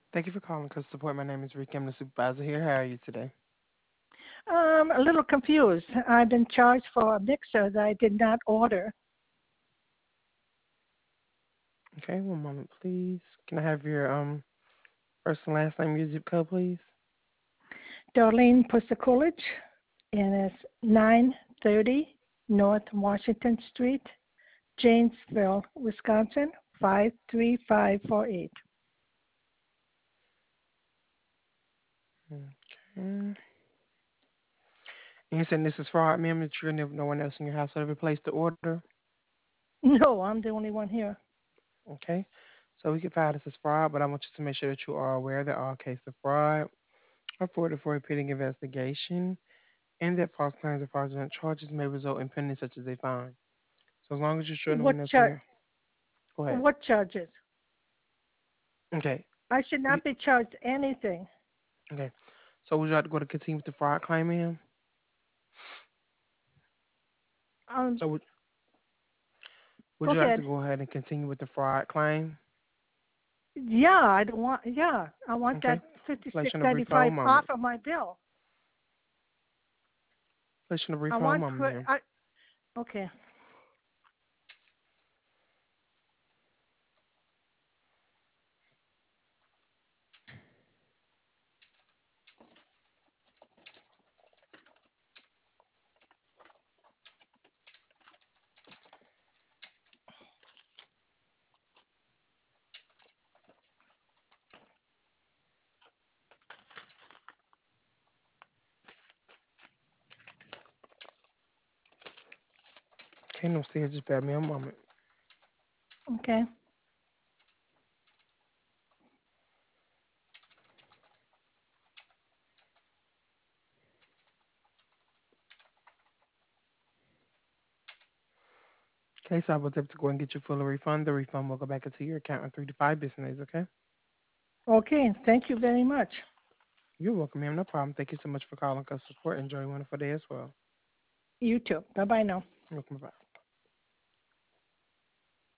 Thank you for calling Customer Support. My name is Rick. I'm the supervisor here. How are you today? A little confused. I've been charged for a mixer that I did not order. Okay, one moment, please. Can I have your first and last name, your zip code, please? Darlene Pusakulich, and it's 930 North Washington Street, Janesville, Wisconsin, 53548. Okay. And you said this is fraud, ma'am. That you're no one else in your house ever placed the order. No, I'm the only one here. Okay. So we can file this as fraud, but I want you to make sure that you are aware that all cases of fraud are forwarded for a pending investigation, and that false claims or fraudulent charges may result in penalties such as a fine. So as long as you're sure no one What else in char- your go ahead. What charges? Okay. I should You- not be charged anything. Okay. So would you like to go to continue with the fraud claim, ma'am? Um, So would Go you like to ahead. go ahead and continue with the fraud claim? Yeah, I don't want. Yeah, I want Okay. that fifty Place six on a brief ninety hold five off moment. of my bill. Place on a brief I hold want. moment, ma'am. Okay. Okay, no, stay here. Just bear me a moment. Okay. Okay, so I was able to go and get your full refund. The refund will go back into your account in 3 to 5 business days, okay? Okay. Thank you very much. You're welcome, ma'am. No problem. Thank you so much for calling us support. Enjoy a wonderful day as well. You too. Bye bye now. You're welcome. Bye.